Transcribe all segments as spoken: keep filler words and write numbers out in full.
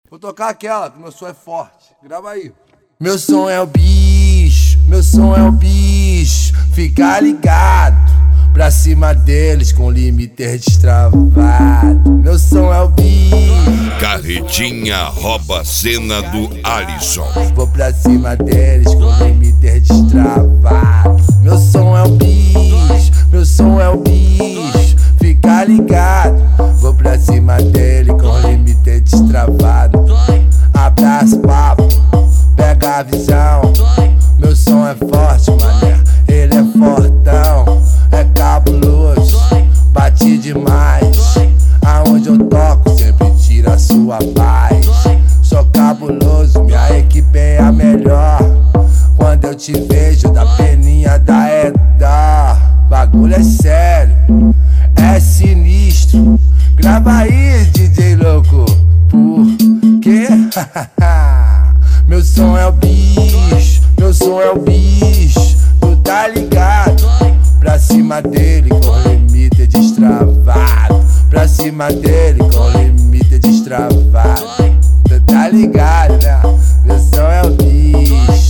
Vou tocar aquela, que meu som é forte. Grava aí. Meu som é o bicho, meu som é o bicho. Fica ligado, pra cima deles com limiter destravado. Meu som é o bicho. Carretinha rouba a cena do Alisson. Vou pra cima deles com limiter destravado. Meu som é o bicho, meu som é o bicho. Fica ligado, vou pra cima dele com limiter destravado. Abraço, papo, pega a visão. Meu som é forte, mané, ele é fortão. É cabuloso, bate demais. Aonde eu toco sempre tira a sua paz. Sou cabuloso, minha equipe é a melhor. Quando eu te vejo da peninha da Edar. Bagulho é sério, é sinistro. Grava aí, D J louco. Por quê? Meu som é o bicho, meu som é o bicho. Tu tá ligado? Pra cima dele com limiter destravado. Pra cima dele com limiter destravado. Tu tá ligado, né? Meu som é o bicho.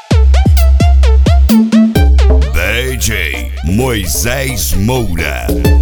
D J Moisés Moura.